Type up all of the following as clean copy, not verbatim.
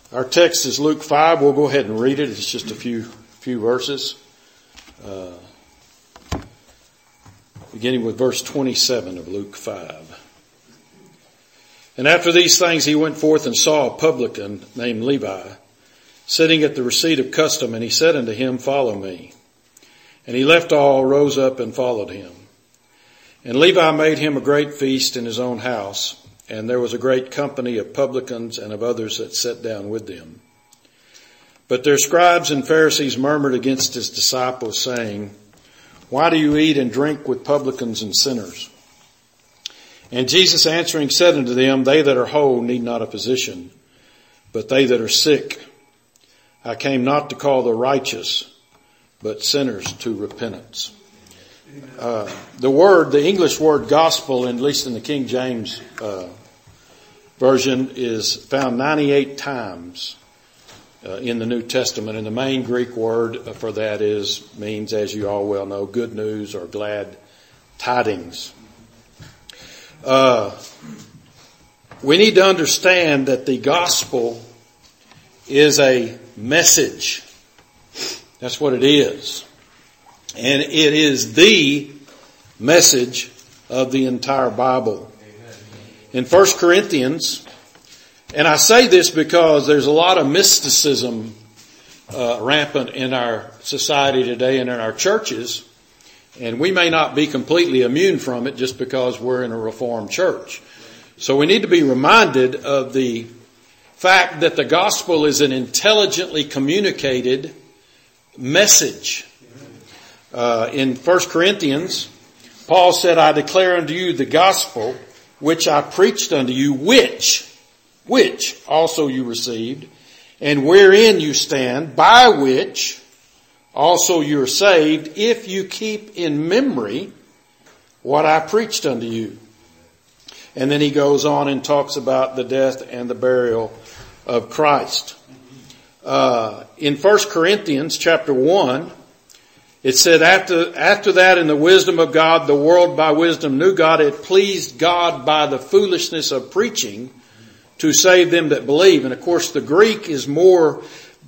Our text is Luke 5. We'll go ahead and read it. It's just a few verses. Beginning with verse 27 of Luke 5. And after these things he went forth and saw a publican named Levi sitting at the receipt of custom, and he said unto him, Follow me. And he left all, rose up, and followed him. And Levi made him a great feast in his own house, and there was a great company of publicans and of others that sat down with them. But their scribes and Pharisees murmured against his disciples, saying, Why do you eat and drink with publicans and sinners? And Jesus answering said unto them, They that are whole need not a physician, but they that are sick. I came not to call the righteous, but sinners to repentance. The English word gospel, at least in the King James version, is found 98 times in the New Testament. And the main Greek word for that means, as you all well know, good news or glad tidings. We need to understand that the gospel is a message. That's what it is. And it is the message of the entire Bible. In 1 Corinthians, and I say this because there's a lot of mysticism rampant in our society today and in our churches, and we may not be completely immune from it just because we're in a Reformed church. So we need to be reminded of the fact that the gospel is an intelligently communicated message. In 1 Corinthians, Paul said, I declare unto you the gospel which I preached unto you, which also you received, and wherein you stand, by which also you are saved, if you keep in memory what I preached unto you. And then he goes on and talks about the death and the burial of Christ. In 1 Corinthians chapter 1, it said, after that, in the wisdom of God, the world by wisdom knew God. It pleased God by the foolishness of preaching to save them that believe. And of course, the Greek is more,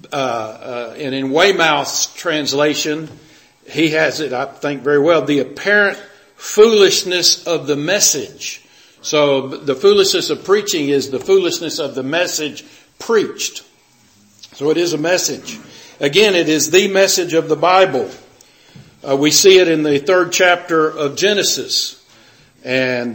and in Weymouth's translation, he has it, I think, very well, the apparent foolishness of the message. So the foolishness of preaching is the foolishness of the message preached. So it is a message. Again, it is the message of the Bible. We see it in the 3rd chapter of Genesis. And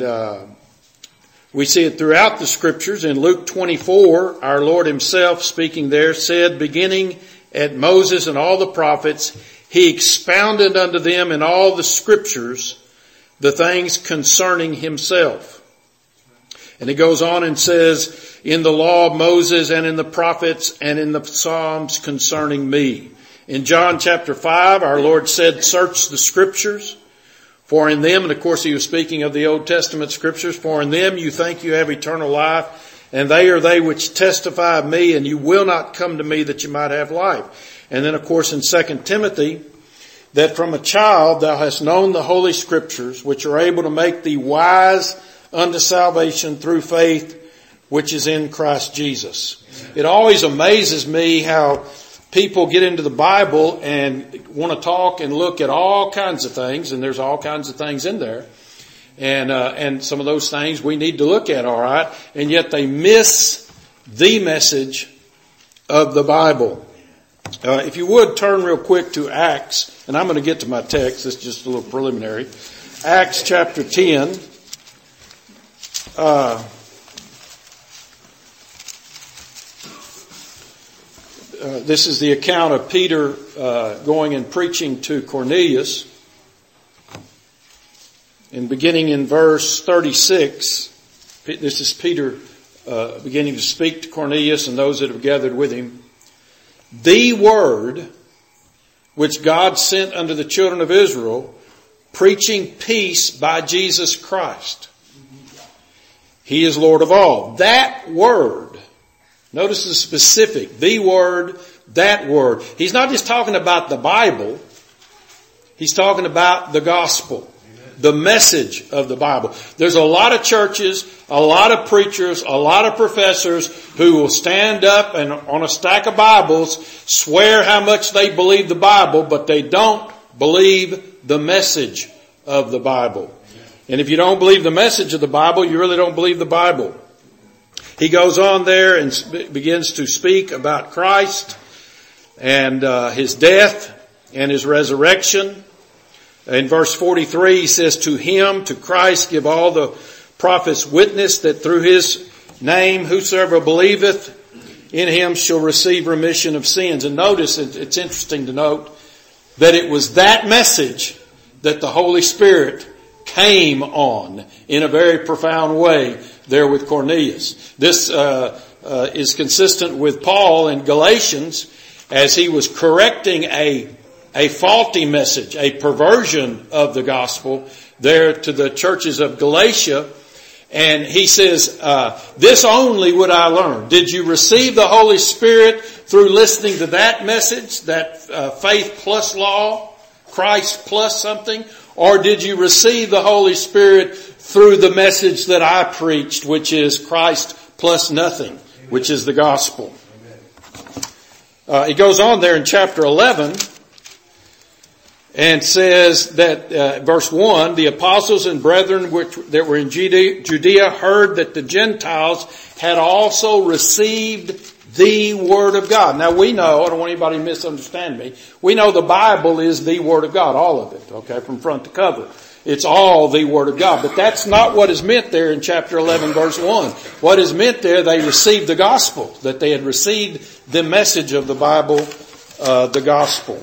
we see it throughout the scriptures. In Luke 24, our Lord himself speaking there said, beginning at Moses and all the prophets, he expounded unto them in all the scriptures the things concerning himself. And he goes on and says, in the law of Moses and in the prophets and in the Psalms concerning me. In John chapter 5, our Lord said, search the scriptures, for in them, and of course he was speaking of the Old Testament scriptures, for in them you think you have eternal life, and they are they which testify of me, and you will not come to me that you might have life. And then of course in 2 Timothy, that from a child thou hast known the holy scriptures, which are able to make thee wise unto salvation through faith, which is in Christ Jesus. It always amazes me how people get into the Bible and want to talk and look at all kinds of things, and there's all kinds of things in there. And some of those things we need to look at, all right, and yet they miss the message of the Bible. If you would turn real quick to Acts, and I'm going to get to my text, it's just a little preliminary. Acts chapter 10. This is the account of Peter going and preaching to Cornelius. And beginning in verse 36, this is Peter beginning to speak to Cornelius and those that have gathered with him. The word which God sent unto the children of Israel, preaching peace by Jesus Christ. He is Lord of all. That word, notice the specific, the word, that word. He's not just talking about the Bible. He's talking about the gospel. Amen. the message of the Bible. There's a lot of churches, a lot of preachers, a lot of professors who will stand up and on a stack of Bibles swear how much they believe the Bible, but they don't believe the message of the Bible. And if you don't believe the message of the Bible, you really don't believe the Bible. He goes on there and begins to speak about Christ and his death and his resurrection. In verse 43, he says, to him, to Christ, give all the prophets witness that through his name whosoever believeth in him shall receive remission of sins. And notice, it's interesting to note that it was that message that the Holy Spirit came on in a very profound way there with Cornelius. This is consistent with Paul in Galatians as he was correcting a faulty message, a perversion of the gospel there to the churches of Galatia. And he says, this only would I learn. Did you receive the Holy Spirit through listening to that message, that faith plus law, Christ plus something? Or did you receive the Holy Spirit through the message that I preached, which is Christ plus nothing, which is the gospel? He goes on there in chapter 11 and says that, verse 1, the apostles and brethren that were in Judea heard that the Gentiles had also received the Word of God. Now we know, I don't want anybody to misunderstand me, we know the Bible is the Word of God, all of it, okay, from front to cover. It's all the Word of God. But that's not what is meant there in chapter 11 verse 1. What is meant there, they received the gospel, that they had received the message of the Bible, the gospel.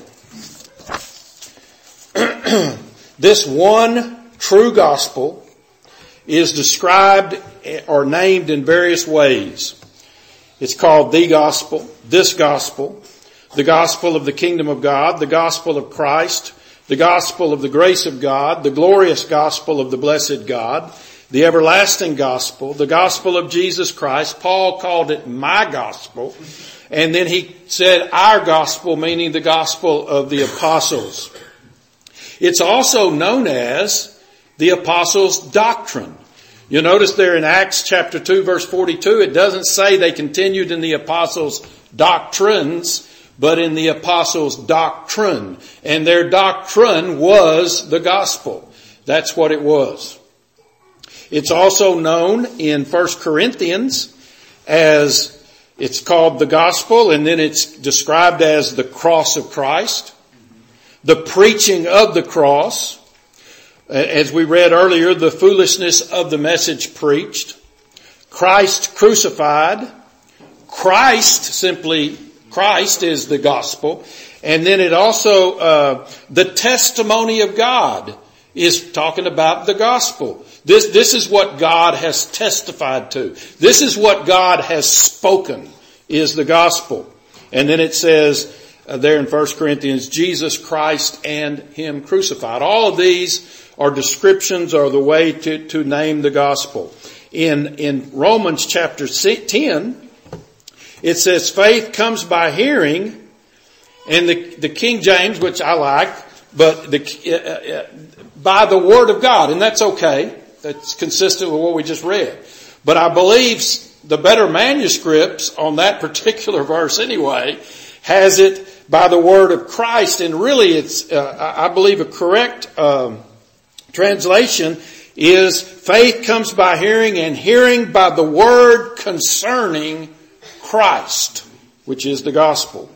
This one true gospel is described or named in various ways. It's called the gospel, this gospel, the gospel of the kingdom of God, the gospel of Christ, the gospel of the grace of God, the glorious gospel of the blessed God, the everlasting gospel, the gospel of Jesus Christ. Paul called it my gospel. And then he said our gospel, meaning the gospel of the apostles. It's also known as the apostles' doctrine. You notice there in Acts chapter 2 verse 42, it doesn't say they continued in the apostles' doctrines, but in the apostles' doctrine. And their doctrine was the gospel. That's what it was. It's also known in 1 Corinthians as, it's called the gospel, and then it's described as the cross of Christ, the preaching of the cross. As we read earlier, the foolishness of the message preached, Christ crucified, simply Christ is the gospel. And then it also, the testimony of God is talking about the gospel. This is what God has testified to. This is what God has spoken is the gospel. And then it says there in 1 Corinthians, Jesus Christ and Him crucified. All of these are descriptions or the way to name the gospel. In Romans chapter 10, it says faith comes by hearing, and the King James, which I like, but by the word of God, and that's okay. That's consistent with what we just read. But I believe the better manuscripts on that particular verse anyway has it by the word of Christ, and really it's I believe a correct translation is faith comes by hearing, and hearing by the word concerning Christ, which is the gospel.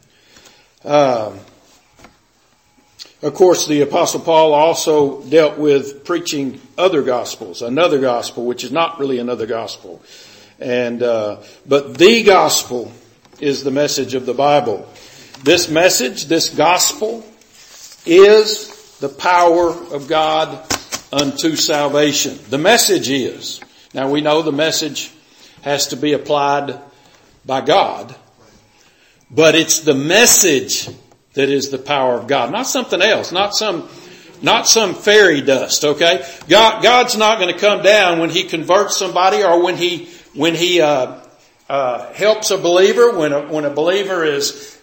Of course, the Apostle Paul also dealt with preaching other gospels, another gospel, which is not really another gospel. And but the gospel is the message of the Bible. This message, this gospel, is the power of God unto salvation. The message is. Now we know the message has to be applied by God, but it's the message that is the power of God, not something else, not some fairy dust, okay? God's not going to come down when He converts somebody or when He helps a believer, when a believer is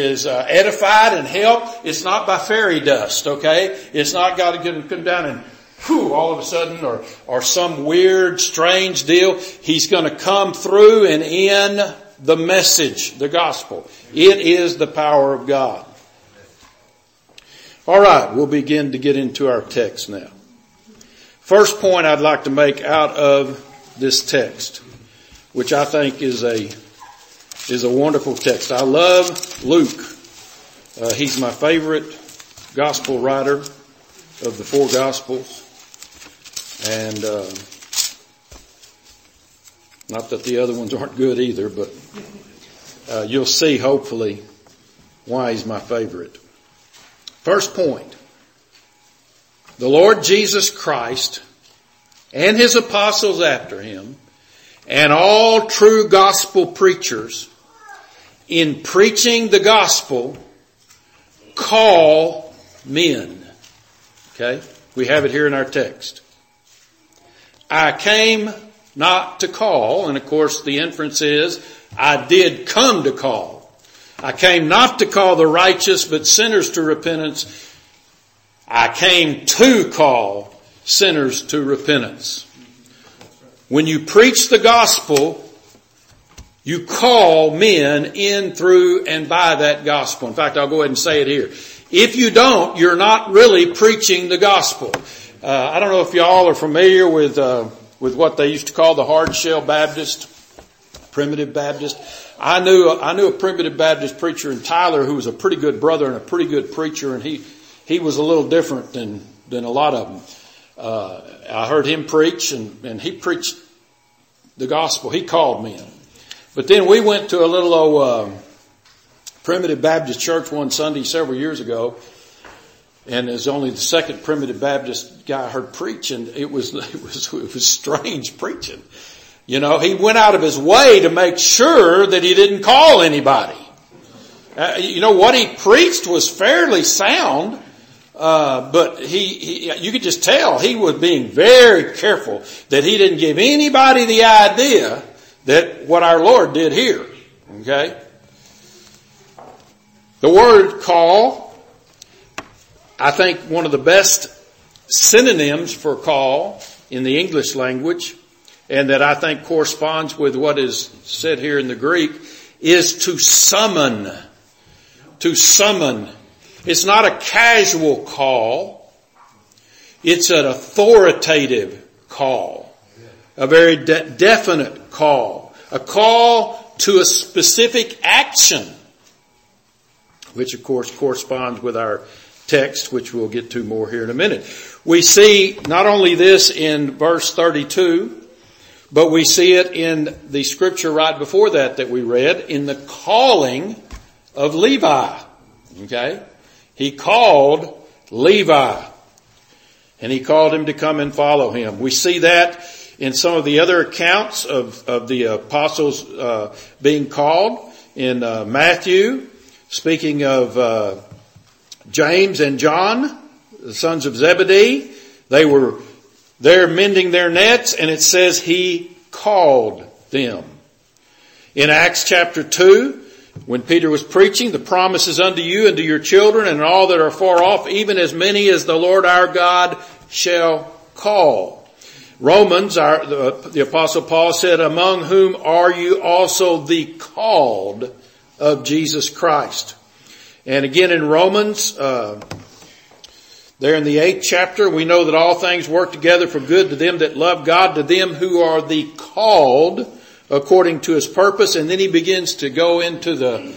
edified and helped. It's not by fairy dust, okay? It's not God to come down all of a sudden or some weird, strange deal. He's going to come through and in the message, the gospel. It is the power of God. All right, we'll begin to get into our text now. First point I'd like to make out of this text, which I think is a wonderful text. I love Luke. He's my favorite gospel writer of the four gospels. And not that the other ones aren't good either, but you'll see hopefully why he's my favorite. First point. The Lord Jesus Christ and his apostles after him and all true gospel preachers in preaching the gospel call men. Okay? We have it here in our text. I came not to call, and of course the inference is, I did come to call. I came not to call the righteous, but sinners to repentance. I came to call sinners to repentance. When you preach the gospel, you call men in, through, and by that gospel. In fact, I'll go ahead and say it here. If you don't, you're not really preaching the gospel. I don't know if y'all are familiar with what they used to call the hard shell Baptist, primitive Baptist. I knew a primitive Baptist preacher in Tyler who was a pretty good brother and a pretty good preacher, and he was a little different than a lot of them. I heard him preach, and he preached the gospel. He called men. But then we went to a little old primitive Baptist church one Sunday several years ago, and it was only the second primitive Baptist guy I heard preach, and it was strange preaching. You know, he went out of his way to make sure that he didn't call anybody. You know, what he preached was fairly sound, but you could just tell he was being very careful that he didn't give anybody the idea that what our Lord did here. Okay? The word call, I think one of the best synonyms for call in the English language, and that I think corresponds with what is said here in the Greek, is to summon. To summon. It's not a casual call. It's an authoritative call. A very definite call. A call to a specific action, which of course corresponds with our text, which we'll get to more here in a minute. We see not only this in verse 32, but we see it in the scripture right before that we read, in the calling of Levi. Okay? He called Levi, and he called him to come and follow him. We see that in some of the other accounts of the apostles being called. In Matthew, speaking of James and John, the sons of Zebedee, they were there mending their nets, and it says he called them. In Acts chapter 2, when Peter was preaching, the promises unto you and to your children and all that are far off, even as many as the Lord our God shall call. Romans, the apostle Paul said, among whom are you also the called of Jesus Christ. And again in Romans, there in the 8th chapter, we know that all things work together for good to them that love God, to them who are the called according to his purpose. And then he begins to go into the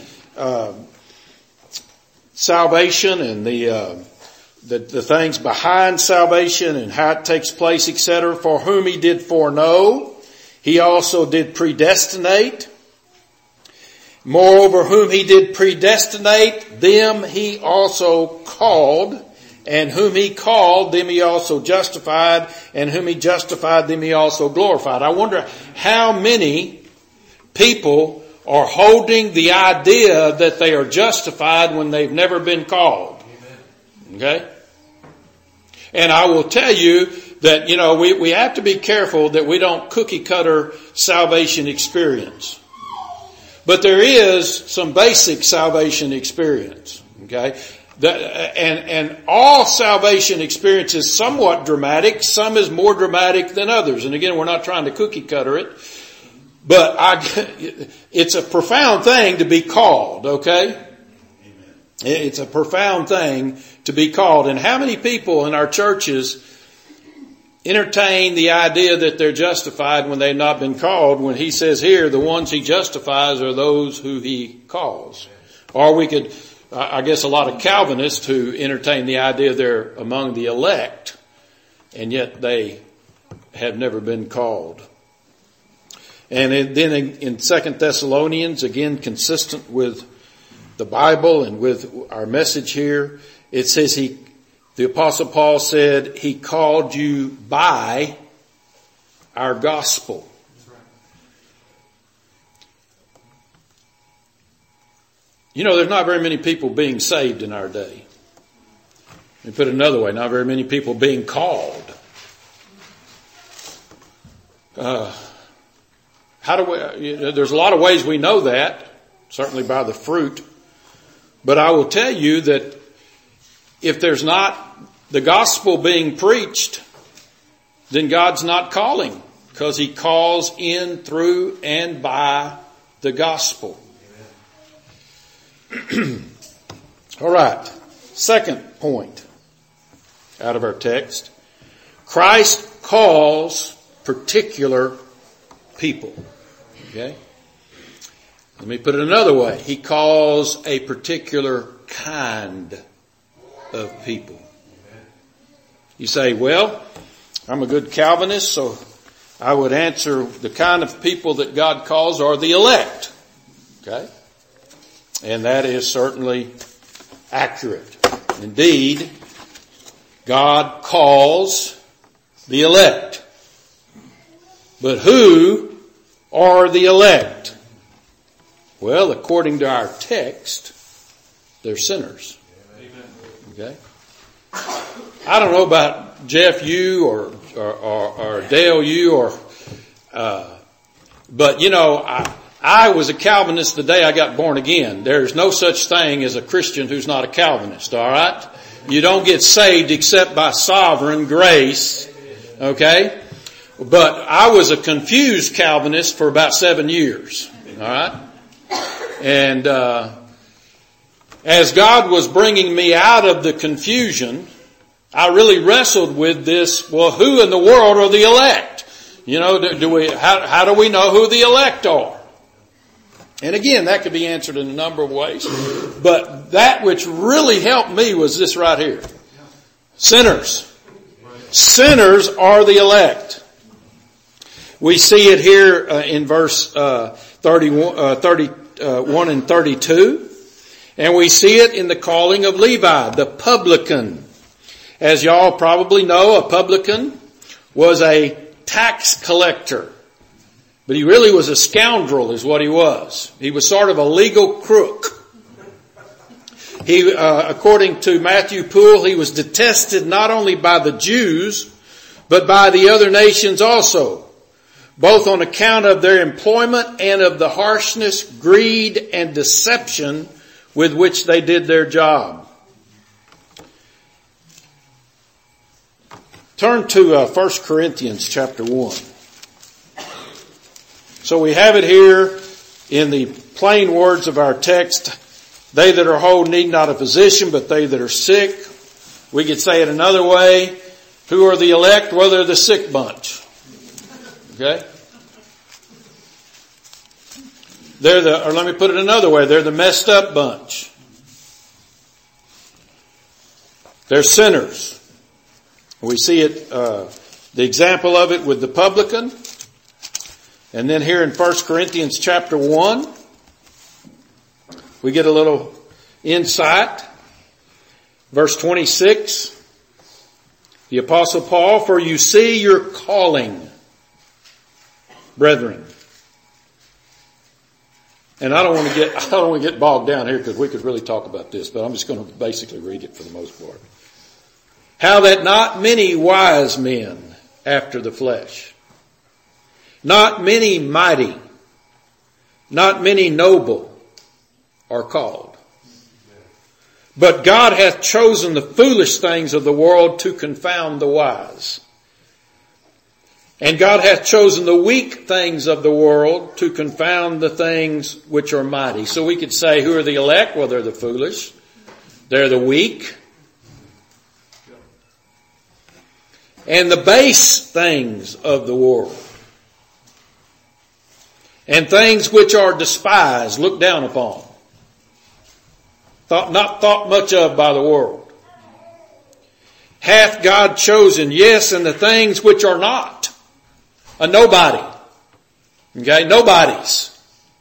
salvation and the things behind salvation and how it takes place, etc. For whom he did foreknow, he also did predestinate. Moreover, whom he did predestinate, them he also called. And whom he called, them he also justified. And whom he justified, them he also glorified. I wonder how many people are holding the idea that they are justified when they've never been called. Okay? And I will tell you that, we have to be careful that we don't cookie cutter salvation experience. But there is some basic salvation experience. Okay? And all salvation experience is somewhat dramatic. Some is more dramatic than others. And again, we're not trying to cookie cutter it. But it's a profound thing to be called, okay? It's a profound thing to be called. And how many people in our churches entertain the idea that they're justified when they've not been called, when he says here, the ones he justifies are those who he calls. Or we could, I guess a lot of Calvinists who entertain the idea they're among the elect, and yet they have never been called. And then in 2 Thessalonians, again consistent with the Bible and with our message here, it says the Apostle Paul said, he called you by our gospel. You know, there's not very many people being saved in our day. Let me put it another way, not very many people being called. There's a lot of ways we know that, certainly by the fruit. But I will tell you that if there's not the gospel being preached, then God's not calling, because he calls in, through, and by the gospel. All right. Second point out of our text. Christ calls particular people. Okay? Let me put it another way. He calls a particular kind of people. You say, well, I'm a good Calvinist, so I would answer the kind of people that God calls are the elect. Okay? And that is certainly accurate. Indeed, God calls the elect. But who are the elect? Well, according to our text, they're sinners. Okay? I don't know about Jeff, you or Dale, you but you know, I was a Calvinist the day I got born again. There's no such thing as a Christian who's not a Calvinist, all right? You don't get saved except by sovereign grace, okay? But I was a confused Calvinist for about 7 years, all right? And as God was bringing me out of the confusion, I really wrestled with this, well, who in the world are the elect? You know, how do we know who the elect are? And again, that could be answered in a number of ways. But that which really helped me was this right here. Sinners. Sinners are the elect. We see it here in verse 31 and 32. And we see it in the calling of Levi, the publican. As y'all probably know, a publican was a tax collector. But he really was a scoundrel is what he was. He was sort of a legal crook. He, according to Matthew Poole, he was detested not only by the Jews, but by the other nations also, both on account of their employment and of the harshness, greed, and deception with which they did their job. Turn to 1 Corinthians chapter 1. So we have it here in the plain words of our text. They that are whole need not a physician, but they that are sick. We could say it another way. Who are the elect? Well, they're the sick bunch. Okay? Or let me put it another way. They're the messed up bunch. They're sinners. We see it, the example of it with the publican. And then here in 1 Corinthians chapter 1, we get a little insight. Verse 26, the Apostle Paul, for you see your calling, brethren. And I don't want to get bogged down here because we could really talk about this, but I'm just going to basically read it for the most part. How that not many wise men after the flesh, not many mighty, not many noble are called. But God hath chosen the foolish things of the world to confound the wise. And God hath chosen the weak things of the world to confound the things which are mighty. So we could say, who are the elect? Well, they're the foolish. They're the weak. And the base things of the world. And things which are despised, looked down upon. Not thought much of by the world. Hath God chosen, yes, and the things which are not. A nobody. Okay, nobodies.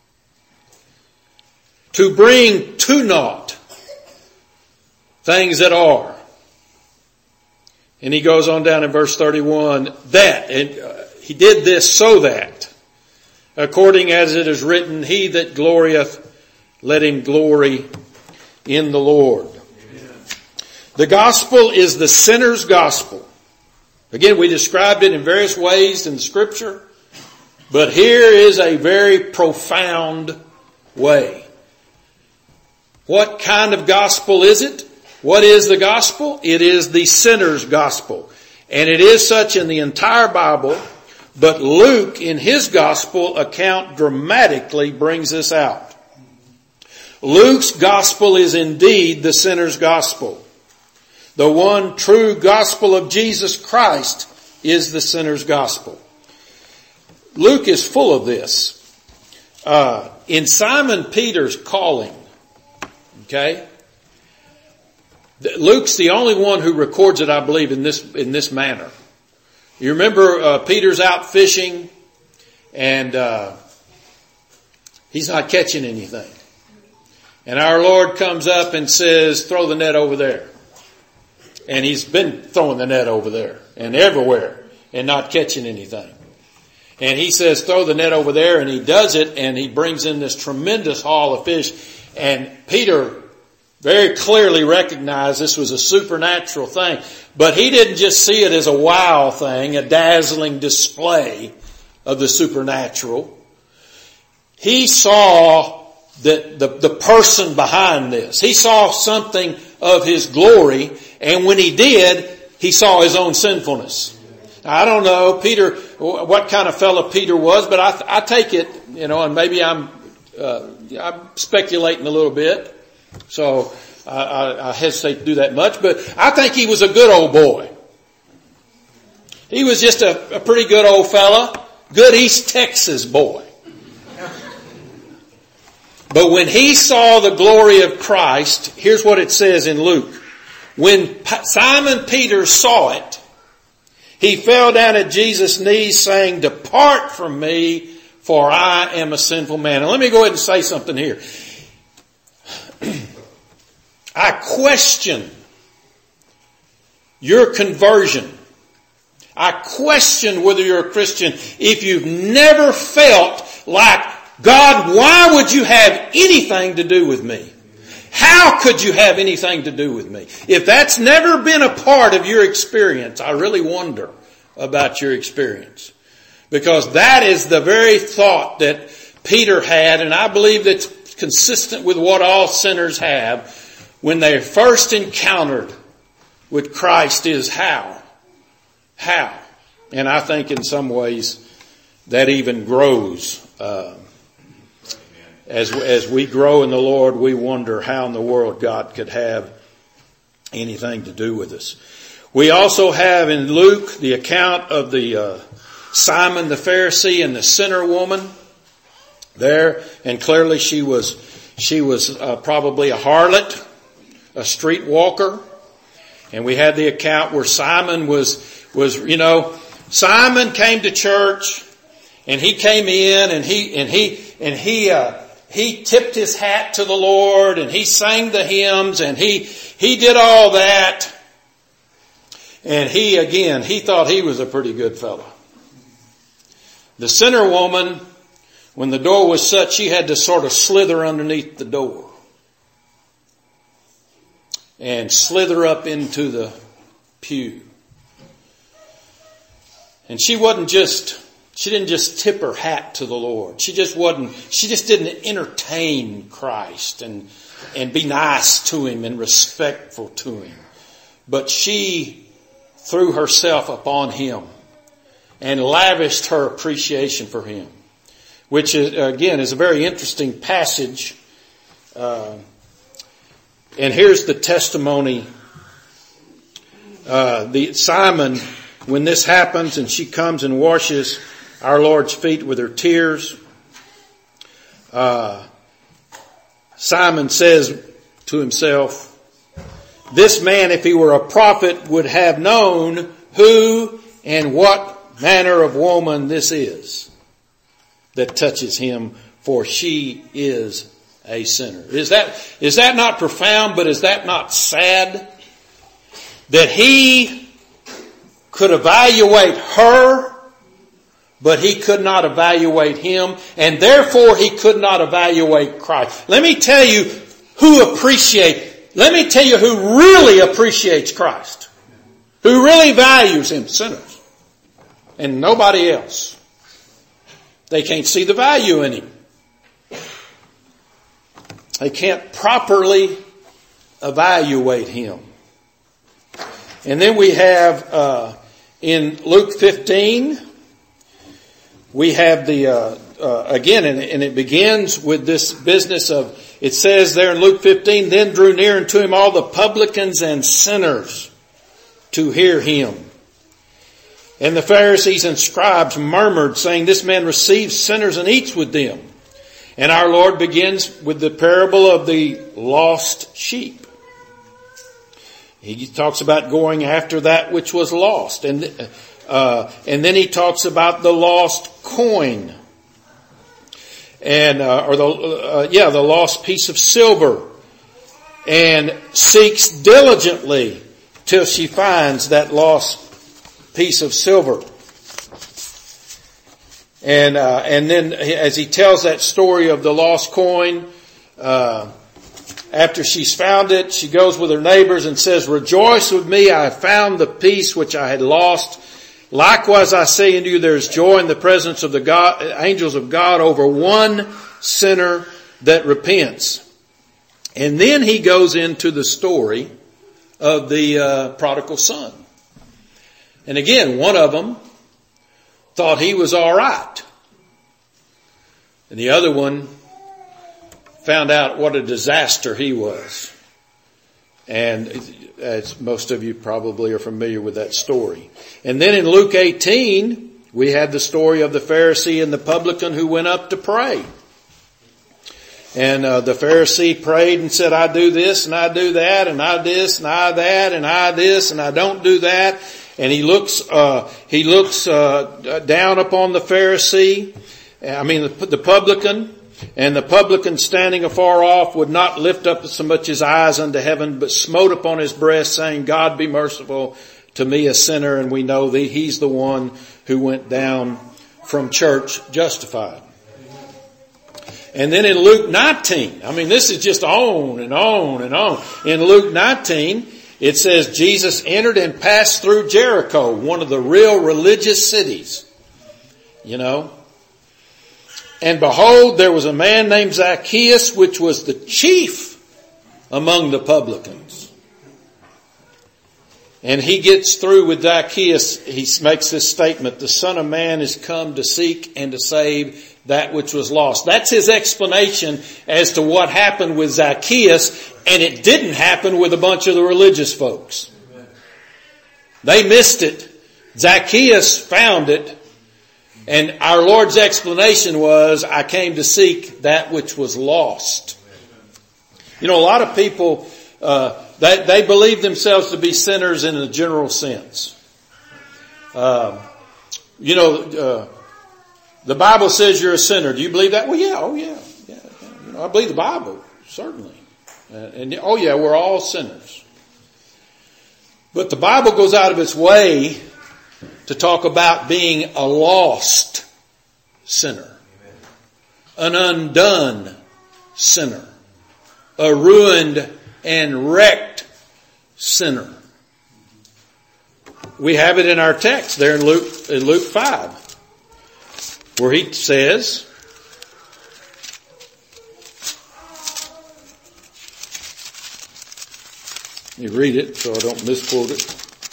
To bring to naught things that are. And he goes on down in verse 31, that, and he did this so that, according as it is written, he that glorieth, let him glory in the Lord. Amen. The gospel is the sinner's gospel. Again, we described it in various ways in Scripture, but here is a very profound way. What kind of gospel is it? What is the gospel? It is the sinner's gospel. And it is such in the entire Bible, but Luke in his gospel account dramatically brings this out. Luke's gospel is indeed the sinner's gospel. The one true gospel of Jesus Christ is the sinner's gospel. Luke is full of this. In Simon Peter's calling, okay, Luke's the only one who records it, I believe, in this manner. You remember Peter's out fishing and he's not catching anything. And our Lord comes up and says, throw the net over there. And he's been throwing the net over there and everywhere and not catching anything. And he says, throw the net over there, and he does it, and he brings in this tremendous haul of fish. And Peter very clearly recognized this was a supernatural thing. But he didn't just see it as a wow thing, a dazzling display of the supernatural. He saw that the person behind this. He saw something of his glory, and when he did, he saw his own sinfulness. Now, I don't know, Peter, what kind of fellow Peter was, but I take it, and maybe I'm speculating a little bit. So I hesitate to do that much, but I think he was a good old boy. He was just a pretty good old fella, good East Texas boy. But when he saw the glory of Christ, here's what it says in Luke. When Simon Peter saw it, he fell down at Jesus' knees saying, depart from me, for I am a sinful man. And let me go ahead and say something here. I question your conversion. I question whether you're a Christian if you've never felt like, God, why would you have anything to do with me? How could you have anything to do with me? If that's never been a part of your experience, I really wonder about your experience. Because that is the very thought that Peter had, and I believe that's consistent with what all sinners have when they first encountered with Christ is how? How? And I think in some ways that even grows. As we grow in the Lord, we wonder how in the world God could have anything to do with us. We also have in Luke the account of the Simon the Pharisee and the sinner woman there, and clearly she was probably a harlot, a street walker. And we had the account where Simon was Simon came to church and he came in and he tipped his hat to the Lord and he sang the hymns and he did all that. And he thought he was a pretty good fellow. The sinner woman, when the door was shut, she had to sort of slither underneath the door and slither up into the pew. And she wasn't just She didn't just tip her hat to the Lord. She just didn't entertain Christ and be nice to him and respectful to him. But she threw herself upon him and lavished her appreciation for him, which is, again, is a very interesting passage. And here's the testimony. Simon, when this happens and she comes and washes our Lord's feet with her tears, Simon says to himself, this man, if he were a prophet, would have known who and what manner of woman this is that touches him, for she is a sinner. Is that not profound, but is that not sad? That he could evaluate her, but he could not evaluate him, and therefore he could not evaluate Christ. Let me tell you who really appreciates Christ, who really values him, sinners, and nobody else. They can't see the value in him. They can't properly evaluate him. And then we have in Luke 15, we have the again, and it begins with this business of, it says there in Luke 15, then drew near unto him all the publicans and sinners to hear him. And the Pharisees and scribes murmured, saying, this man receives sinners and eats with them. And our Lord begins with the parable of the lost sheep. He talks about going after that which was lost. And then he talks about the lost coin. And, the lost piece of silver. And seeks diligently till she finds that lost piece of silver. And then as he tells that story of the lost coin, after she's found it, she goes with her neighbors and says, rejoice with me, I have found the piece which I had lost. Likewise I say unto you, there is joy in the presence of the angels of God over one sinner that repents. And then he goes into the story of the prodigal son. And again, one of them thought he was all right. And the other one found out what a disaster he was. And as most of you probably are familiar with that story. And then in Luke 18, we had the story of the Pharisee and the publican who went up to pray. And the Pharisee prayed and said, I do this and I do that and I this and I that and I this and I don't do that. And he looks down upon the Pharisee, the publican, and the publican standing afar off would not lift up so much his eyes unto heaven, but smote upon his breast, saying, God be merciful to me, a sinner. And we know that he's the one who went down from church justified. And then in Luke 19, this is just on and on and on. In Luke 19, it says Jesus entered and passed through Jericho, one of the real religious cities. And behold, there was a man named Zacchaeus, which was the chief among the publicans. And he gets through with Zacchaeus. He makes this statement, the Son of Man is come to seek and to save that which was lost. That's his explanation as to what happened with Zacchaeus, and it didn't happen with a bunch of the religious folks. They missed it. Zacchaeus found it. And our Lord's explanation was, I came to seek that which was lost. A lot of people, they believe themselves to be sinners in a general sense. The Bible says you're a sinner. Do you believe that? Well, yeah. I believe the Bible, certainly. We're all sinners. But the Bible goes out of its way to talk about being a lost sinner, an undone sinner, a ruined and wrecked sinner. We have it in our text there in Luke 5. where he says, let me read it so I don't misquote it.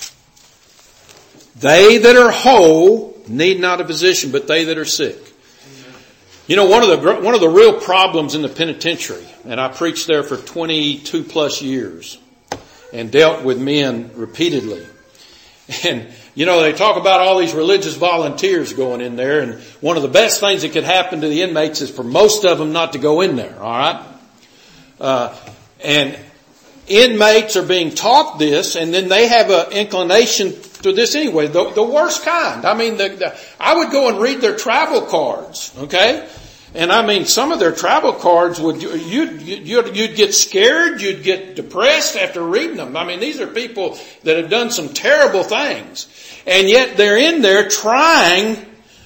They that are whole need not a physician, but they that are sick. You know, one of the real problems in the penitentiary, and I preached there for 22 plus years and dealt with men repeatedly. And, you know, they talk about all these religious volunteers going in there, and one of the best things that could happen to the inmates is for most of them not to go in there, all right? And inmates are being taught this, and then they have an inclination to this anyway, the worst kind. I mean, I would go and read their travel cards, okay? And I mean, some of their travel cards you'd get scared, you'd get depressed after reading them. I mean, these are people that have done some terrible things, and yet they're in there trying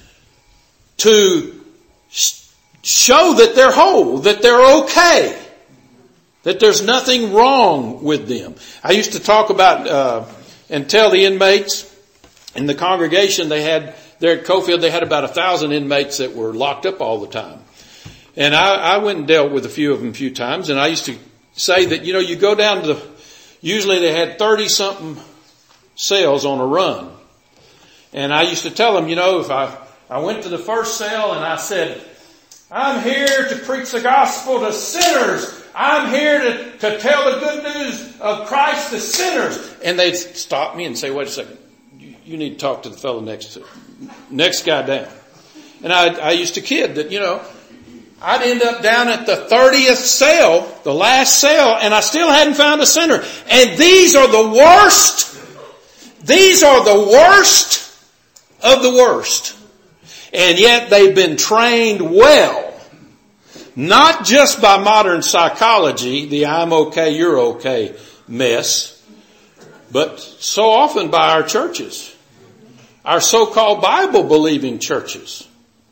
to show that they're whole, that they're okay, that there's nothing wrong with them. I used to talk about and tell the inmates in the congregation they had there at Cofield, they had about 1,000 inmates that were locked up all the time. And I went and dealt with a few of them a few times, and I used to say that, you know, you go down to usually they had 30-something cells on a run. And I used to tell them, you know, if I went to the first cell and I said, I'm here to preach the gospel to sinners. I'm here to tell the good news of Christ to sinners. And they'd stop me and say, wait a second, you need to talk to the fellow next guy down. And I used to kid that, you know, I'd end up down at the 30th cell, the last cell, and I still hadn't found a sinner. And these are the worst. These are the worst of the worst. And yet they've been trained well. Not just by modern psychology, the I'm okay, you're okay mess, but so often by our churches, our so-called Bible-believing churches.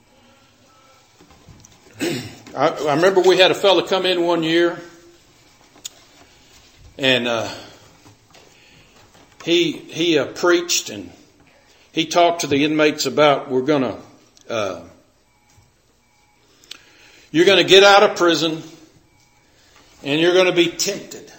I remember we had a fellow come in one year, and he preached, and he talked to the inmates about you're going to get out of prison and you're going to be tempted.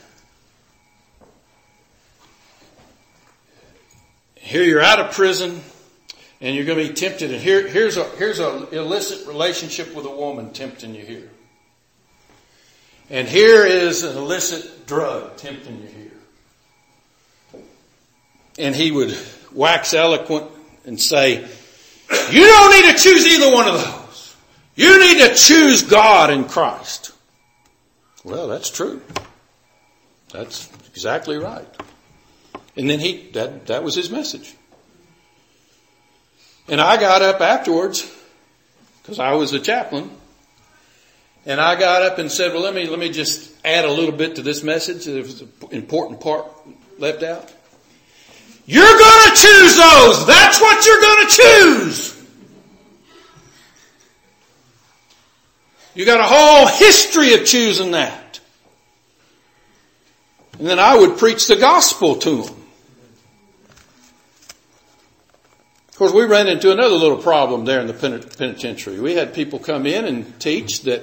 Here you're out of prison and you're going to be tempted. And here's a illicit relationship with a woman tempting you here. And here is an illicit drug tempting you here. And he would wax eloquent and say, you don't need to choose either one of those. You need to choose God and Christ. Well, that's true. That's exactly right. And then that was his message. And I got up afterwards, because I was a chaplain, and I got up and said, well, let me just add a little bit to this message. There was an important part left out. You're going to choose those. That's what you're going to choose. You got a whole history of choosing that. And then I would preach the gospel to them. Of course, we ran into another little problem there in the penitentiary. We had people come in and teach that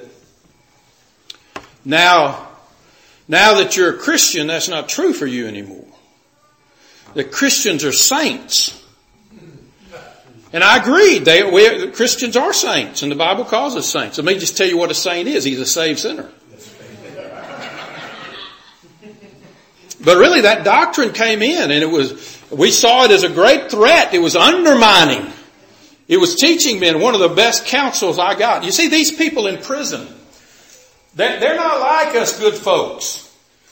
now that you're a Christian, that's not true for you anymore. That Christians are saints. And I agreed. Christians are saints, and the Bible calls us saints. Let me just tell you what a saint is. He's a saved sinner. But really, that doctrine came in, and we saw it as a great threat. It was undermining. It was teaching men. One of the best counsels I got. You see, these people in prison, they're not like us good folks.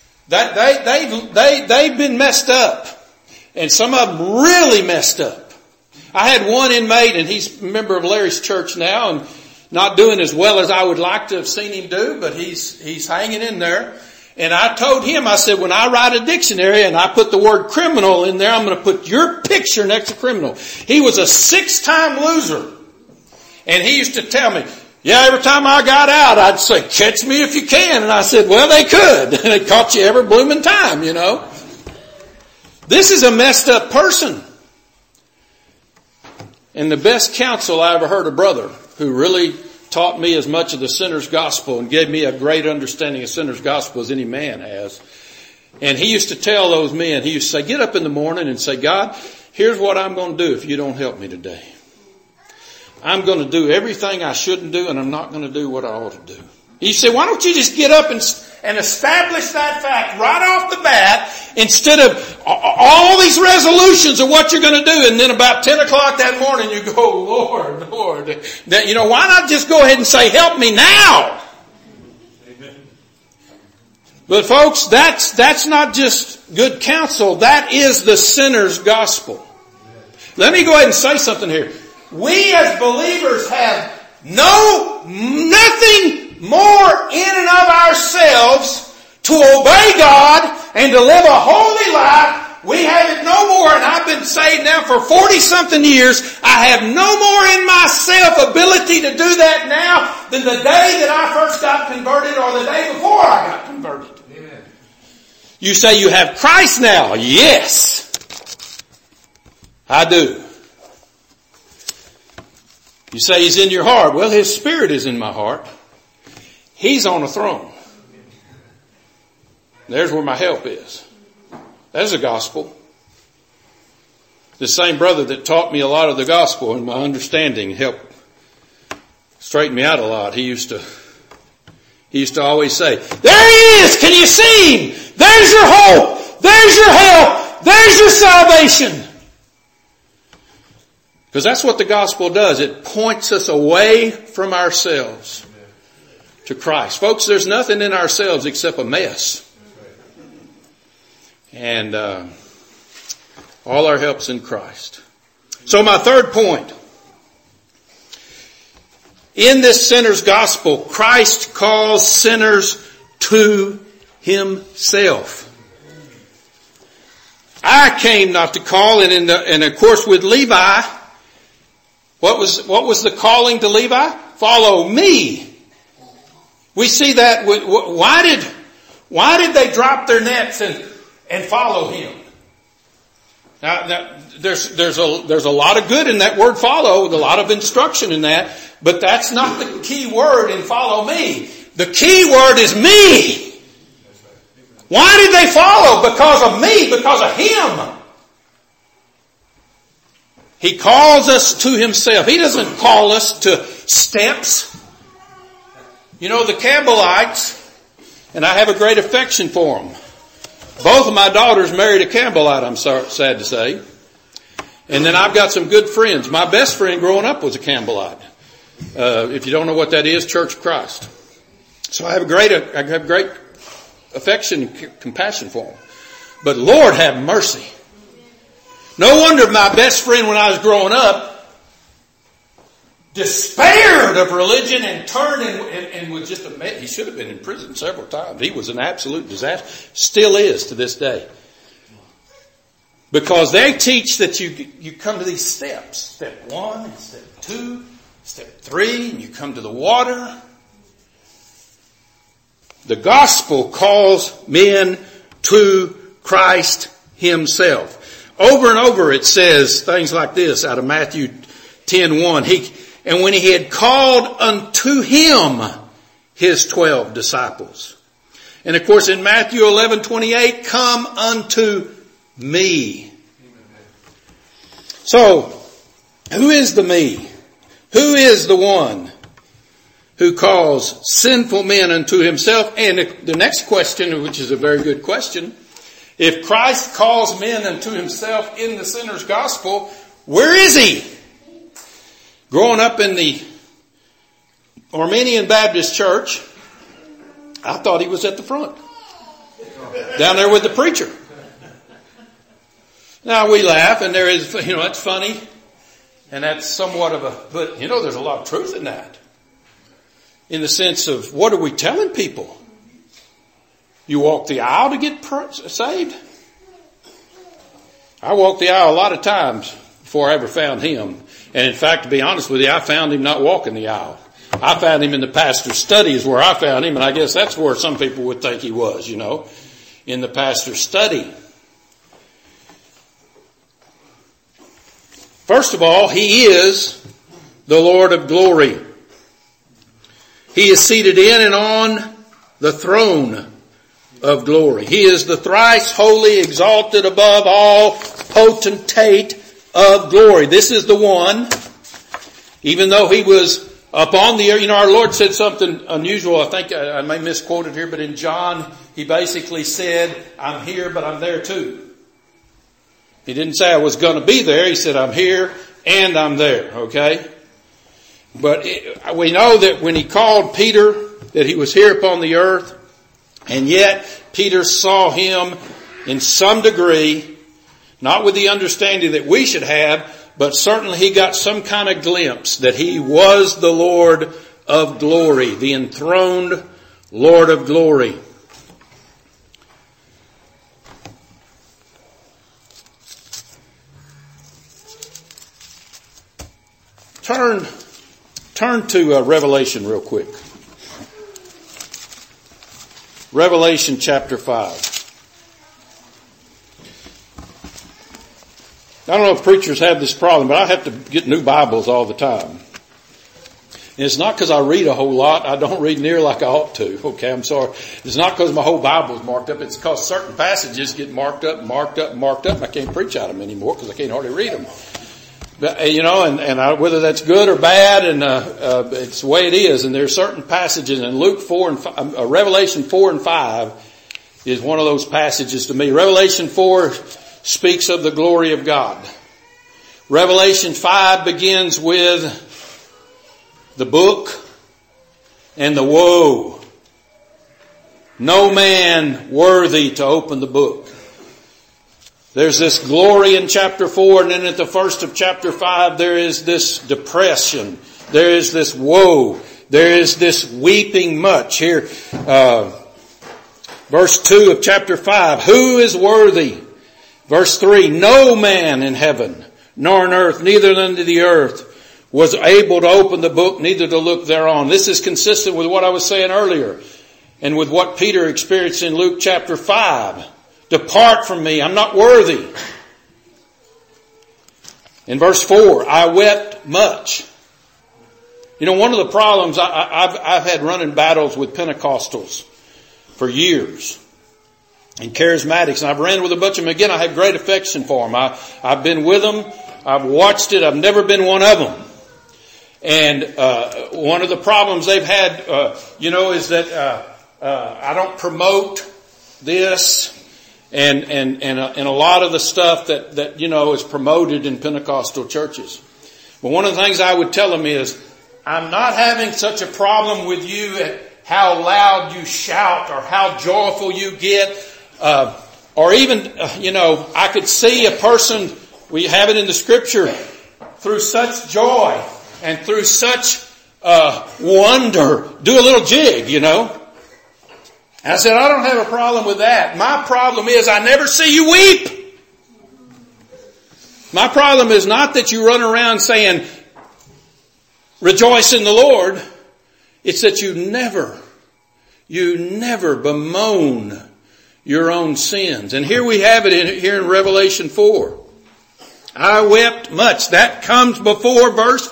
They've been messed up. And some of them really messed up. I had one inmate, and he's a member of Larry's church now, and not doing as well as I would like to have seen him do, but he's hanging in there. And I told him, I said, when I write a dictionary and I put the word criminal in there, I'm going to put your picture next to criminal. He was a 6-time loser. And he used to tell me, yeah, every time I got out, I'd say, catch me if you can. And I said, well, they could. And they caught you every blooming time, you know. This is a messed up person. And the best counsel I ever heard a brother who really taught me as much of the sinner's gospel and gave me a great understanding of sinner's gospel as any man has. And he used to tell those men, he used to say, get up in the morning and say, God, here's what I'm going to do if you don't help me today. I'm going to do everything I shouldn't do, and I'm not going to do what I ought to do. He said, why don't you just get up and establish that fact right off the bat instead of all these resolutions of what you're going to do, and then about 10 o'clock that morning you go, Lord, why not just go ahead and say, help me now? Amen. But folks, that's not just good counsel. That is the sinner's gospel. Let me go ahead and say something here. We as believers have nothing more in and of ourselves to obey God and to live a holy life. We have it no more, and I've been saved now for 40-something years. I have no more in myself ability to do that now than the day that I first got converted or the day before I got converted. Amen. You say you have Christ now. Yes, I do. You say He's in your heart. Well, His Spirit is in my heart. He's on a throne. There's where my help is. That's the gospel. The same brother that taught me a lot of the gospel and my understanding helped straighten me out a lot. He used to always say, there He is! Can you see Him? There's your hope! There's your help! There's your salvation! Because that's what the gospel does. It points us away from ourselves to Christ. Folks, there's nothing in ourselves except a mess. And all our help's in Christ. So my third point. In this sinner's gospel, Christ calls sinners to Himself. I came not to call, and of course with Levi, what was the calling to Levi? Follow me. We see that. Why did they drop their nets and follow Him? Now there's a lot of good in that word follow, a lot of instruction in that, but that's not the key word in follow me. The key word is me. Why did they follow? Because of me, because of Him. He calls us to Himself. He doesn't call us to steps. You know, the Campbellites, and I have a great affection for them. Both of my daughters married a Campbellite, I'm sad to say. And then I've got some good friends. My best friend growing up was a Campbellite. If you don't know what that is, Church of Christ. So I have great affection and compassion for them. But Lord have mercy. No wonder my best friend when I was growing up despaired of religion and turned and was just he should have been in prison several times. He was an absolute disaster. Still is to this day. Because they teach that you come to these steps. Step 1 and step 2, step 3, and you come to the water. The gospel calls men to Christ Himself. Over and over it says things like this out of Matthew 10:1. And when He had called unto Him His 12 disciples. And of course in Matthew 11:28, come unto me. So, who is the me? Who is the one who calls sinful men unto Himself? And the next question, which is a very good question, if Christ calls men unto Himself in the sinner's gospel, where is He? Growing up in the Armenian Baptist Church, I thought He was at the front. Down there with the preacher. Now we laugh and there is, that's funny. And that's somewhat of but there's a lot of truth in that. In the sense of, what are we telling people? You walk the aisle to get saved? I walked the aisle a lot of times before I ever found Him. And in fact, to be honest with you, I found Him not walking the aisle. I found Him in the pastor's study is where I found Him. And I guess that's where some people would think He was, in the pastor's study. First of all, He is the Lord of glory. He is seated in and on the throne of glory. He is the thrice holy, exalted above all potentate of glory. This is the one, even though he was upon the earth. Our Lord said something unusual. I think I may misquote it here, but in John, he basically said, I'm here, but I'm there too. He didn't say I was going to be there. He said, I'm here and I'm there. Okay? But we know that when he called Peter, that he was here upon the earth, and yet Peter saw him in some degree, not with the understanding that we should have, but certainly he got some kind of glimpse that he was the Lord of glory, the enthroned Lord of glory. Turn to Revelation real quick. Revelation chapter 5. I don't know if preachers have this problem, but I have to get new Bibles all the time. And it's not because I read a whole lot. I don't read near like I ought to. Okay, I'm sorry. It's not because my whole Bible is marked up. It's because certain passages get marked up. I can't preach out of them anymore because I can't hardly read them. But, whether that's good or bad, and it's the way it is. And there are certain passages in Revelation 4 and 5 is one of those passages to me. Revelation 4 speaks of the glory of God. Revelation 5 begins with the book and the woe. No man worthy to open the book. There's this glory in chapter 4, and then at the first of chapter 5 there is this depression. There is this woe. There is this weeping much. Here, verse 2 of chapter 5, who is worthy? Verse 3, no man in heaven, nor on earth, neither unto the earth, was able to open the book, neither to look thereon. This is consistent with what I was saying earlier, and with what Peter experienced in Luke chapter 5. Depart from me, I'm not worthy. In verse 4, I wept much. One of the problems, I've had running battles with Pentecostals for years. And charismatics, and I've ran with a bunch of them. Again, I have great affection for them. I've been with them. I've watched it. I've never been one of them. And one of the problems they've had, is that I don't promote this and a lot of the stuff that is promoted in Pentecostal churches. But one of the things I would tell them is, I'm not having such a problem with you at how loud you shout or how joyful you get. Or even, I could see a person, we have it in the scripture, through such joy and through such wonder, do a little jig, I said, I don't have a problem with that. My problem is I never see you weep. My problem is not that you run around saying, rejoice in the Lord. It's that you never bemoan your own sins. And here we have it here in Revelation 4. I wept much. That comes before verse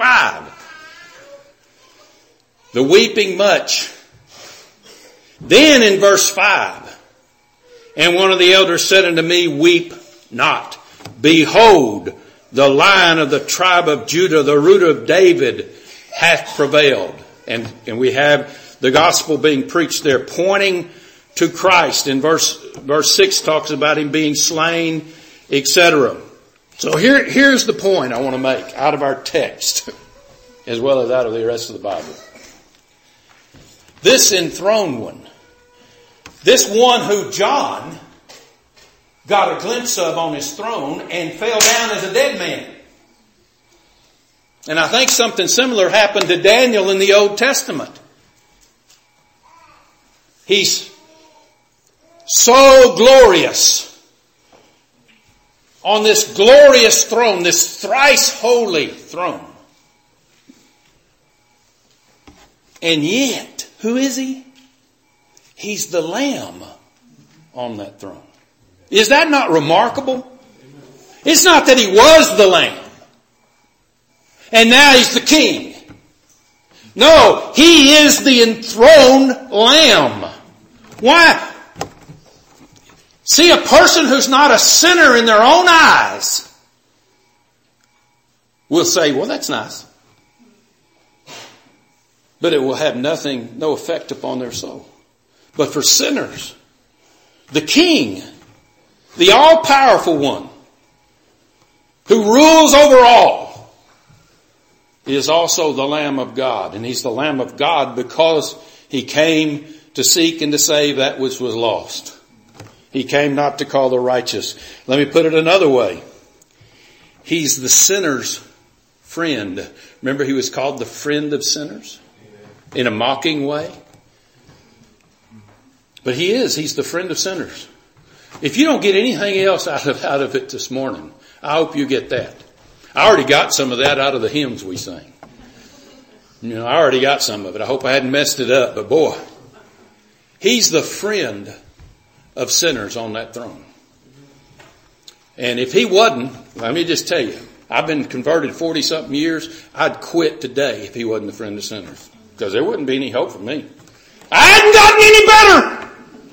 5. The weeping much. Then in verse 5, and one of the elders said unto me, weep not. Behold, the Lion of the tribe of Judah, the Root of David, hath prevailed. And we have the gospel being preached there, pointing to Christ. In verse 6 talks about him being slain, etc. So here's the point I want to make out of our text, as well as out of the rest of the Bible. This enthroned one, this one who John got a glimpse of on his throne and fell down as a dead man. And I think something similar happened to Daniel in the Old Testament. He's so glorious on this glorious throne, this thrice holy throne. And yet, who is he? He's the Lamb on that throne. Is that not remarkable? It's not that he was the Lamb. and now he's the king. No, he is the enthroned Lamb. Why? See, a person who's not a sinner in their own eyes will say, well, that's nice. But it will have no effect upon their soul. But for sinners, the King, the all-powerful one, who rules over all, is also the Lamb of God. And he's the Lamb of God because he came to seek and to save that which was lost. He came not to call the righteous. Let me put it another way. He's the sinner's friend. Remember, he was called the friend of sinners in a mocking way. But he's the friend of sinners. If you don't get anything else out of it this morning, I hope you get that. I already got some of that out of the hymns we sang. I already got some of it. I hope I hadn't messed it up, but boy, he's the friend of sinners on that throne. And if he wasn't, let me just tell you, I've been converted 40-something years. I'd quit today if he wasn't the friend of sinners, because there wouldn't be any hope for me. I hadn't gotten any better.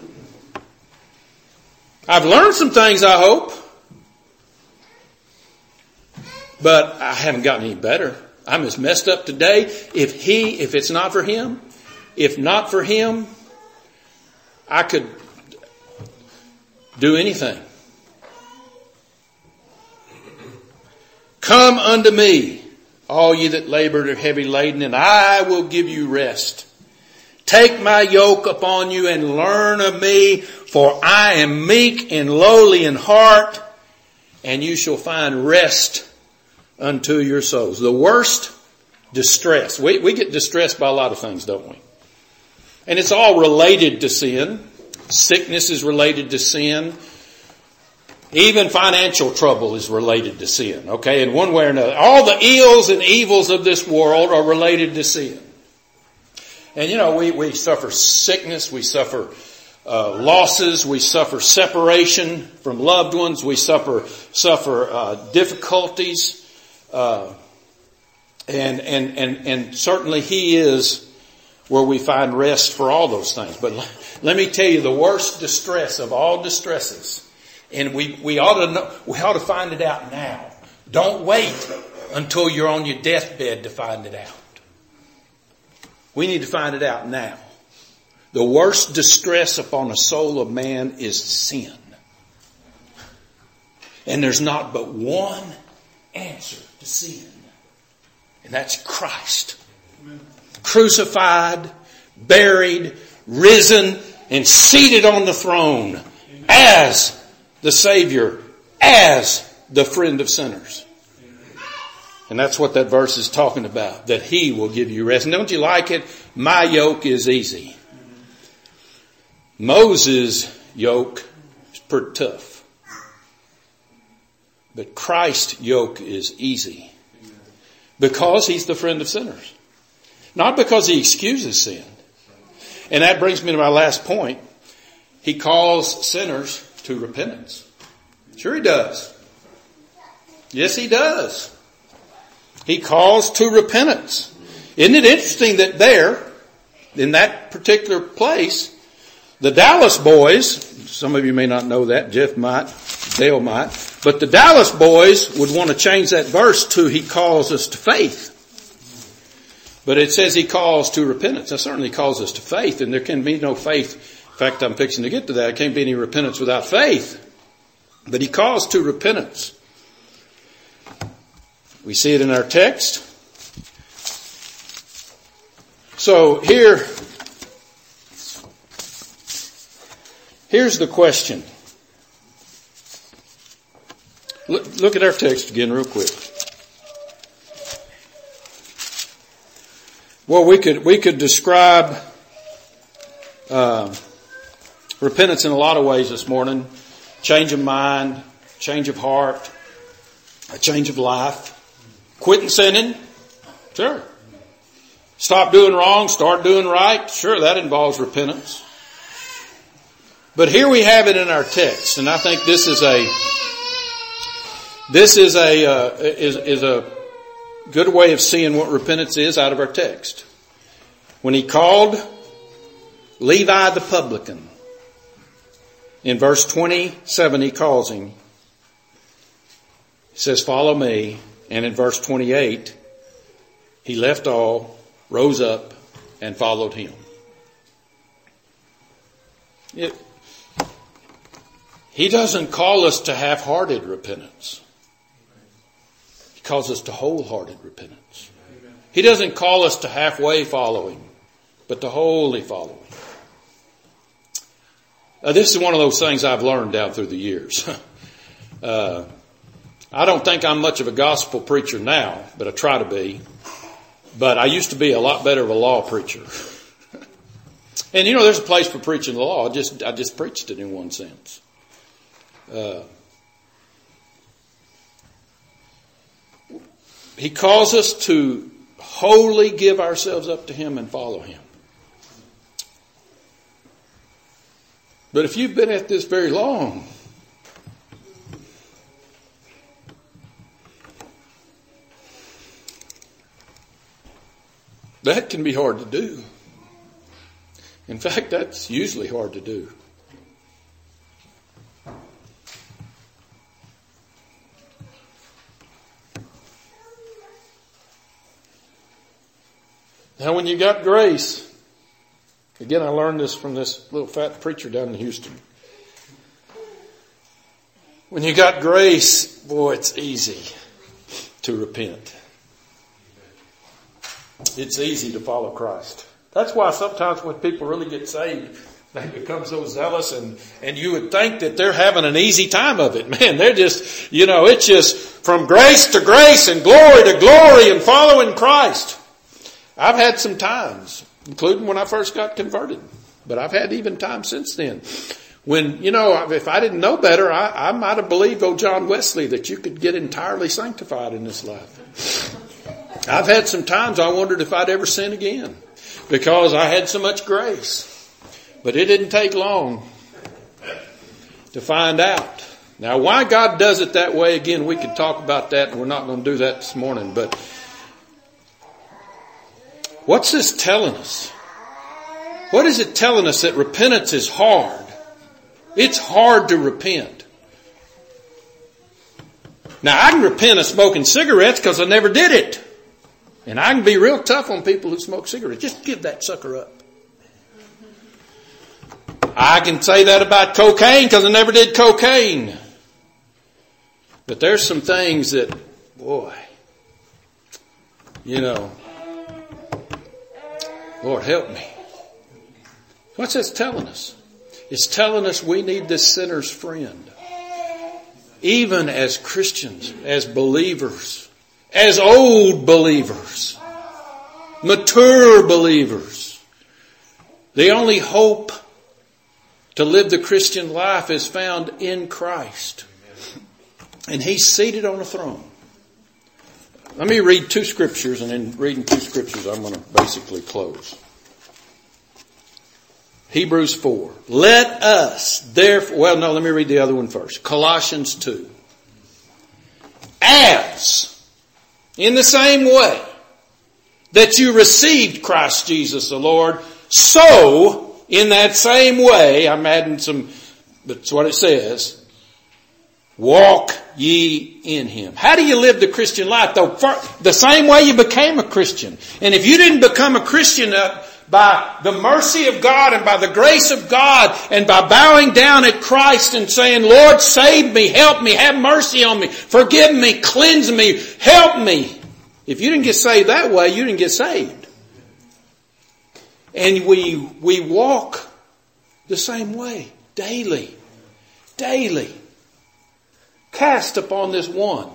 I've learned some things, I hope, but I haven't gotten any better. I'm as messed up today. If it's not for him, I could do anything. Come unto me, all ye that labor and are heavy laden, and I will give you rest. Take my yoke upon you and learn of me, for I am meek and lowly in heart, and you shall find rest unto your souls. The worst distress. We get distressed by a lot of things, don't we? And it's all related to sin. Sickness is related to sin. Even financial trouble is related to sin. Okay, in one way or another. All the ills and evils of this world are related to sin. And we suffer sickness, we suffer losses, we suffer separation from loved ones, we suffer difficulties, and certainly he is where we find rest for all those things. But let me tell you, the worst distress of all distresses, and we ought to find it out now. Don't wait until you're on your deathbed to find it out. We need to find it out now. The worst distress upon a soul of man is sin. And there's not but one answer to sin. And that's Christ. Amen. Crucified, buried, risen, and seated on the throne. Amen. As the Savior, as the friend of sinners. And that's what that verse is talking about, that he will give you rest. And don't you like it? My yoke is easy. Moses' yoke is pretty tough. But Christ's yoke is easy. Because he's the friend of sinners. Not because he excuses sin. And that brings me to my last point. He calls sinners to repentance. Sure he does. Yes, he does. He calls to repentance. Isn't it interesting that there, in that particular place, the Dallas boys, some of you may not know that, Jeff might, Dale might, but the Dallas boys would want to change that verse to he calls us to faith. But it says he calls to repentance. That certainly calls us to faith, and there can be no faith. In fact, I'm fixing to get to that. There can't be any repentance without faith. But he calls to repentance. We see it in our text. So here's the question. Look at our text again real quick. Well, we could describe repentance in a lot of ways this morning. Change of mind, change of heart, a change of life. Quitting sinning? Sure. Stop doing wrong, start doing right? Sure, that involves repentance. But here we have it in our text, and I think this is a good way of seeing what repentance is out of our text. When he called Levi the publican, in verse 27 he calls him. He says, follow me. And in verse 28, he left all, rose up, and followed him. He doesn't call us to half-hearted repentance. He calls us to wholehearted repentance. He doesn't call us to halfway following, but to wholly following. This is one of those things I've learned down through the years. I don't think I'm much of a gospel preacher now, but I try to be. But I used to be a lot better of a law preacher. And there's a place for preaching the law. I just preached it in one sense. He calls us to wholly give ourselves up to him and follow him. But if you've been at this very long, that can be hard to do. In fact, that's usually hard to do. Now, when you got grace, again, I learned this from this little fat preacher down in Houston. When you got grace, boy, it's easy to repent. It's easy to follow Christ. That's why sometimes when people really get saved, they become so zealous and you would think that they're having an easy time of it. Man, they're just, it's just from grace to grace and glory to glory and following Christ. I've had some times, including when I first got converted, but I've had even times since then. When, if I didn't know better, I might have believed old John Wesley that you could get entirely sanctified in this life. I've had some times I wondered if I'd ever sin again because I had so much grace. But it didn't take long to find out. Now, why God does it that way, again, we could talk about that, and we're not going to do that this morning. But what's this telling us? What is it telling us? That repentance is hard. It's hard to repent. Now, I can repent of smoking cigarettes because I never did it. And I can be real tough on people who smoke cigarettes. Just give that sucker up. I can say that about cocaine because I never did cocaine. But there's some things that, boy, Lord help me. What's this telling us? It's telling us we need this sinner's friend. Even as Christians, as believers, as old believers, mature believers. The only hope to live the Christian life is found in Christ. And He's seated on a throne. Let me read two scriptures, and in reading two scriptures I'm going to basically close. Hebrews 4. Let us therefore, let me read the other one first. Colossians 2. As, in the same way that you received Christ Jesus the Lord, so in that same way, I'm adding some, that's what it says, walk ye in Him. How do you live the Christian life? The same way you became a Christian. And if you didn't become a Christian by the mercy of God and by the grace of God and by bowing down at Christ and saying, Lord, save me, help me, have mercy on me, forgive me, cleanse me, help me. If you didn't get saved that way, you didn't get saved. And we walk the same way daily. Cast upon this one.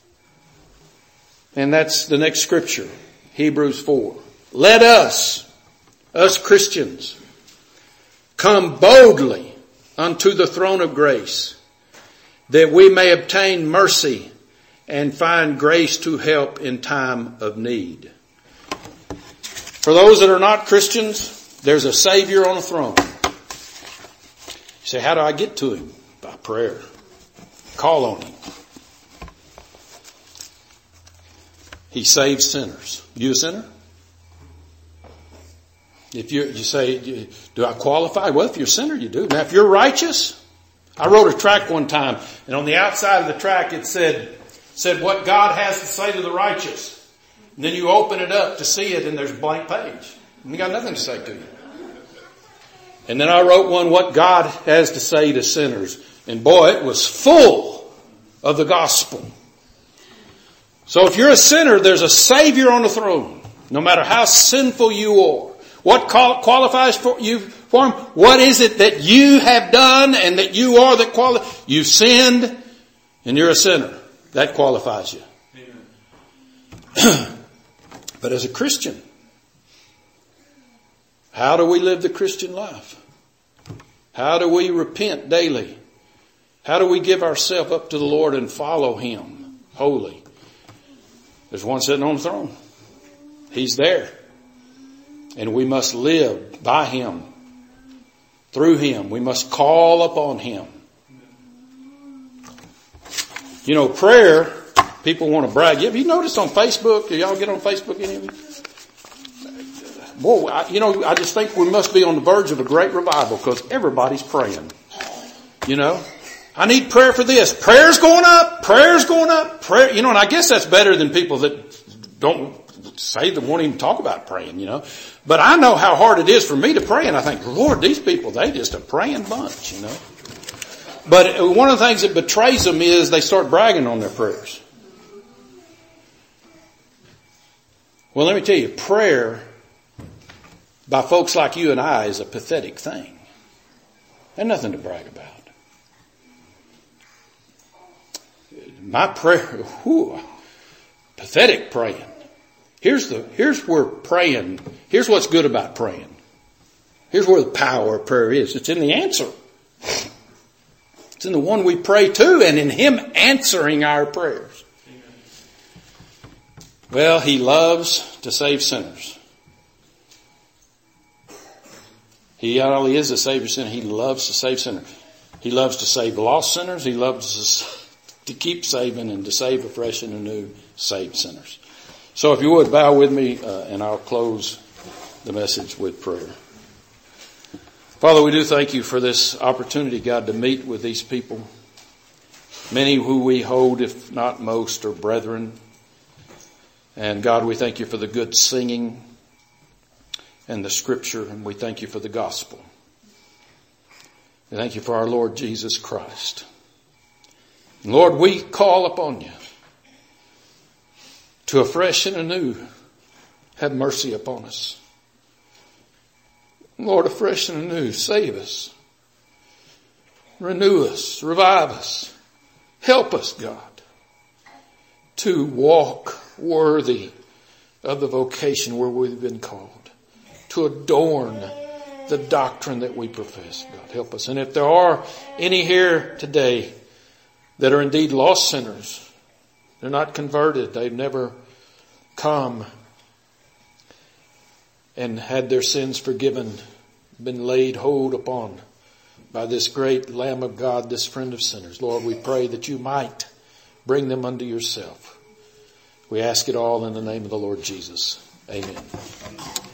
And that's the next scripture, Hebrews 4. Let us Christians, come boldly unto the throne of grace, that we may obtain mercy and find grace to help in time of need. For those that are not Christians, there's a Savior on a throne. You say, how do I get to Him? By prayer. Call on Him. He saves sinners. You a sinner? If you say, do I qualify? Well, if you're a sinner, you do. Now, if you're righteous, I wrote a tract one time, and on the outside of the tract it said what God has to say to the righteous. And then you open it up to see it, and there's a blank page. And you got nothing to say to you. And then I wrote one, what God has to say to sinners. And boy, it was full of the gospel. So if you're a sinner, there's a Savior on the throne, no matter how sinful you are. What qualifies for you for Him? What is it that you have done and that you are that qualifies? You've sinned and you're a sinner. That qualifies you. But as a Christian, how do we live the Christian life? How do we repent daily? How do we give ourselves up to the Lord and follow Him wholly? There's one sitting on the throne. He's there. And we must live by Him. Through Him. We must call upon Him. You know, prayer, people want to brag. Have you noticed on Facebook? Do y'all get on Facebook, any of you? Boy, I just think we must be on the verge of a great revival because everybody's praying. You know, I need prayer for this. Prayer's going up. Prayer's going up. Prayer, and I guess that's better than people that don't say they won't even talk about praying, But I know how hard it is for me to pray, and I think, Lord, these people, they just a praying bunch, But one of the things that betrays them is they start bragging on their prayers. Well, let me tell you, prayer by folks like you and I is a pathetic thing. There's nothing to brag about. My prayer, pathetic praying. Here's where praying, here's what's good about praying. Here's where the power of prayer is. It's in the answer. It's in the one we pray to and in Him answering our prayers. Well, He loves to save sinners. He not only is a Savior sinner, He loves to save sinners. He loves to save lost sinners. He loves to keep saving and to save afresh and anew saved sinners. So if you would, bow with me and I'll close the message with prayer. Father, we do thank You for this opportunity, God, to meet with these people. Many who we hold, if not most, are brethren. And God, we thank You for the good singing and the scripture, and we thank You for the gospel. We thank You for our Lord Jesus Christ. And Lord, we call upon You to afresh and anew have mercy upon us. Lord, afresh and anew, save us. Renew us, revive us. Help us, God, to walk worthy of the vocation where we've been called, to adorn the doctrine that we profess. God, help us. And if there are any here today that are indeed lost sinners, they're not converted, they've never come and had their sins forgiven, been laid hold upon by this great Lamb of God, this friend of sinners. Lord, we pray that You might bring them unto Yourself. We ask it all in the name of the Lord Jesus. Amen.